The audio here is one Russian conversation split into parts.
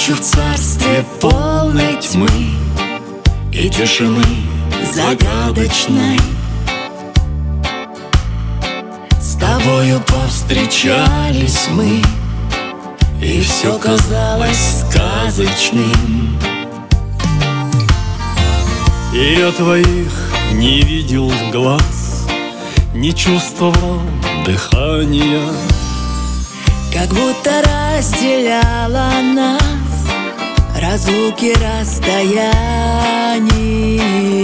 ночью в царстве полной тьмы и тишины загадочной с тобою повстречались мы, и все казалось сказочным. И я твоих не видел глаз, не чувствовал дыхания, как будто разделяла нас разлуки, расстояние.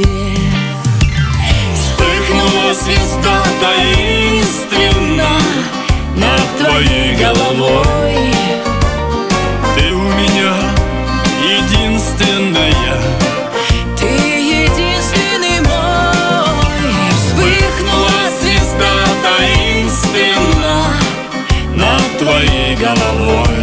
вспыхнула звезда таинственно над твоей головой. Ты у меня единственная, Ты единственный мой. вспыхнула звезда таинственно над твоей головой.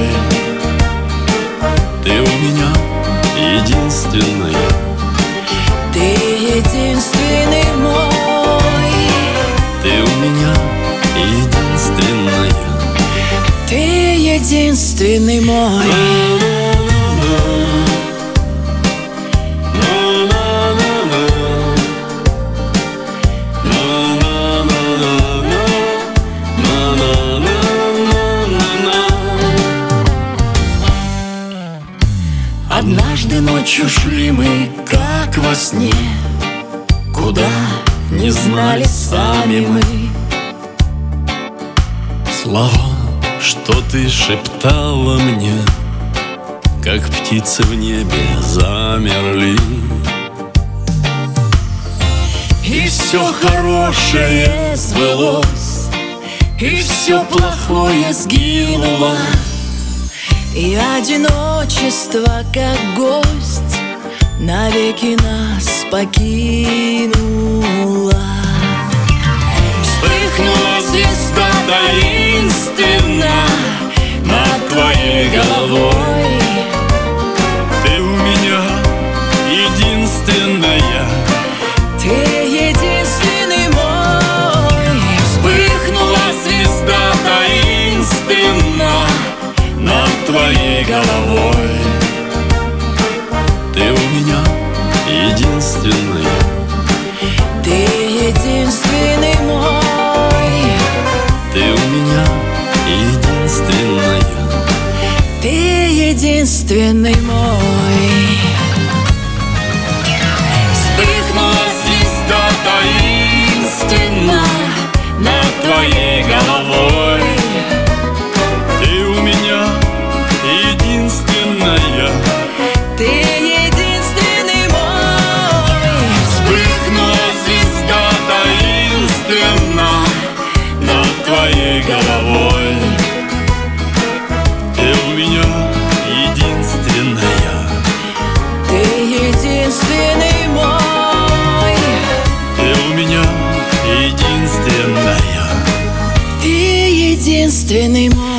Ты у меня единственная, Ты единственный мой. ты у меня единственная. Ты единственный мой. Однажды ночью шли мы, как во сне, куда не знали сами мы. Слова, что ты шептала мне, как птицы в небе замерли. И все хорошее сбылось, и все плохое сгинуло. И одиночество, как гость, навеки нас покинуло. Вспыхнула звезда таинственно над твоей головой. Ты у меня единственная, Ты единственный мой. вспыхнула звезда таинственно над твоей головой. Ты у меня единственная, Ты единственный мой. ты у меня единственная. Ты единственный мой. Вспыхнула звезда таинственно над твоей головой. Ты у меня единственная, Ты единственный мой. вспыхнула звезда таинственно над твоей головой. Ты у меня единственная, Ты единственный мой. ты у меня единственная. Ты единственный мой.